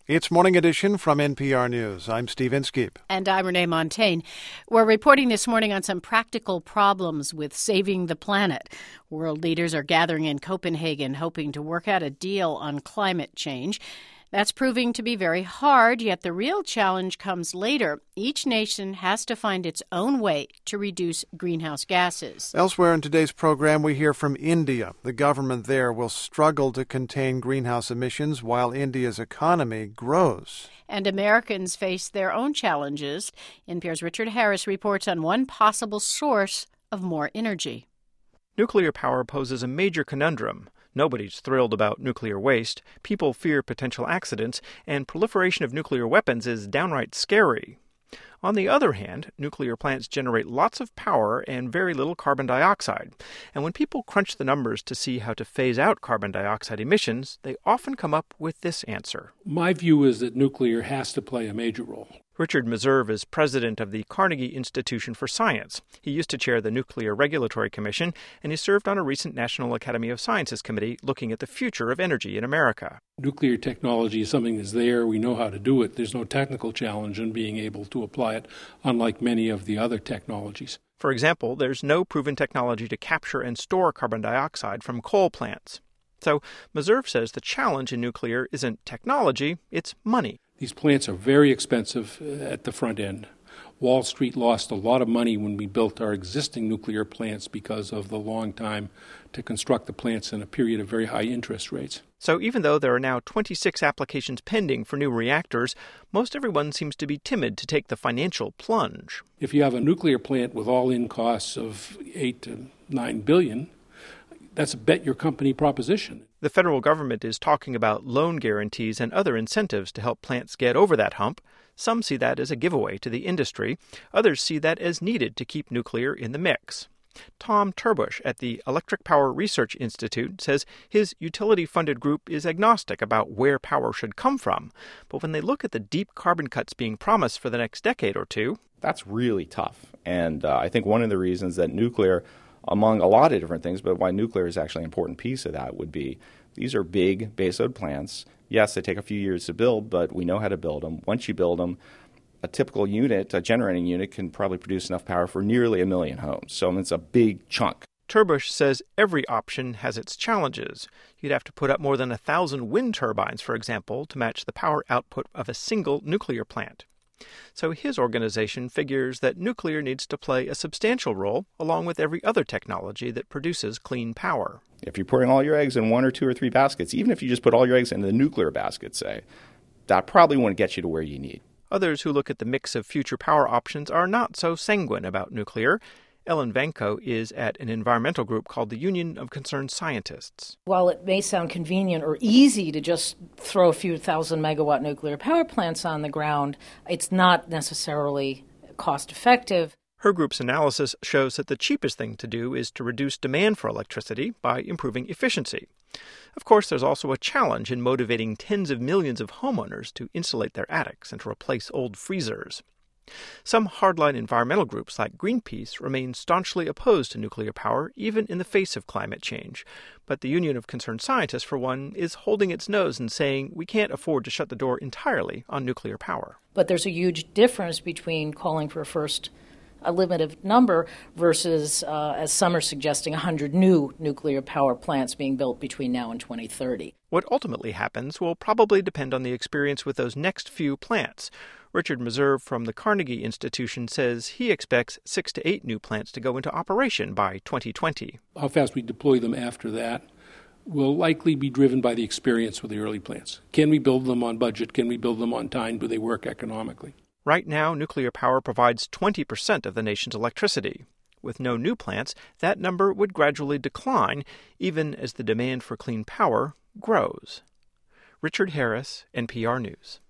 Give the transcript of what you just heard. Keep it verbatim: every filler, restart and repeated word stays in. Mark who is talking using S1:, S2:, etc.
S1: It's Morning Edition from N P R News. I'm Steve Inskeep.
S2: And I'm Renee Montaigne. We're reporting this morning on some practical problems with saving the planet. World leaders are gathering in Copenhagen, hoping to work out a deal on climate change. That's proving to be very hard, yet the real challenge comes later. Each nation has to find its own way to reduce greenhouse gases.
S1: Elsewhere in today's program, we hear from India. The government there will struggle to contain greenhouse emissions while India's economy grows.
S2: And Americans face their own challenges. N P R's Richard Harris reports on one possible source of more energy.
S3: Nuclear power poses a major conundrum. Nobody's thrilled about nuclear waste, people fear potential accidents, and proliferation of nuclear weapons is downright scary. On the other hand, nuclear plants generate lots of power and very little carbon dioxide. And when people crunch the numbers to see how to phase out carbon dioxide emissions, they often come up with this answer.
S4: My view is that nuclear has to play a major role.
S3: Richard Meserve is president of the Carnegie Institution for Science. He used to chair the Nuclear Regulatory Commission, and he served on a recent National Academy of Sciences committee looking at the future of energy in America.
S4: Nuclear technology is something that's there. We know how to do it. There's no technical challenge in being able to apply it, unlike many of the other technologies.
S3: For example, there's no proven technology to capture and store carbon dioxide from coal plants. So Meserve says the challenge in nuclear isn't technology, it's money.
S4: These plants are very expensive at the front end. Wall Street lost a lot of money when we built our existing nuclear plants because of the long time to construct the plants in a period of very high interest rates.
S3: So even though there are now twenty-six applications pending for new reactors, most everyone seems to be timid to take the financial plunge.
S4: If you have a nuclear plant with all-in costs of eight to nine billion, that's a bet your company proposition.
S3: The federal government is talking about loan guarantees and other incentives to help plants get over that hump. Some see that as a giveaway to the industry. Others see that as needed to keep nuclear in the mix. Tom Turbush at the Electric Power Research Institute says his utility-funded group is agnostic about where power should come from. But when they look at the deep carbon cuts being promised for the next decade or two,
S5: that's really tough. And uh, I think one of the reasons that nuclear, among a lot of different things, but why nuclear is actually an important piece of that would be these are big baseload plants. Yes, they take a few years to build, but we know how to build them. Once you build them, a typical unit, a generating unit, can probably produce enough power for nearly a million homes. So it's a big chunk.
S3: Turbush says every option has its challenges. You'd have to put up more than a thousand wind turbines, for example, to match the power output of a single nuclear plant. So his organization figures that nuclear needs to play a substantial role along with every other technology that produces clean power.
S5: If you're putting all your eggs in one or two or three baskets, even if you just put all your eggs in the nuclear basket, say, that probably won't get you to where you need.
S3: Others who look at the mix of future power options are not so sanguine about nuclear. Ellen Vanko is at an environmental group called the Union of Concerned Scientists.
S6: While it may sound convenient or easy to just throw a few thousand megawatt nuclear power plants on the ground, it's not necessarily cost effective.
S3: Her group's analysis shows that the cheapest thing to do is to reduce demand for electricity by improving efficiency. Of course, there's also a challenge in motivating tens of millions of homeowners to insulate their attics and to replace old freezers. Some hardline environmental groups like Greenpeace remain staunchly opposed to nuclear power, even in the face of climate change. But the Union of Concerned Scientists, for one, is holding its nose and saying we can't afford to shut the door entirely on nuclear power.
S6: But there's a huge difference between calling for a first a limited number versus, uh, as some are suggesting, one hundred new nuclear power plants being built between now and twenty thirty.
S3: What ultimately happens will probably depend on the experience with those next few plants. Richard Meserve from the Carnegie Institution says he expects six to eight new plants to go into operation by twenty twenty.
S4: How fast we deploy them after that will likely be driven by the experience with the early plants. Can we build them on budget? Can we build them on time? Do they work economically?
S3: Right now, nuclear power provides twenty percent of the nation's electricity. With no new plants, that number would gradually decline, even as the demand for clean power grows. Richard Harris, N P R News.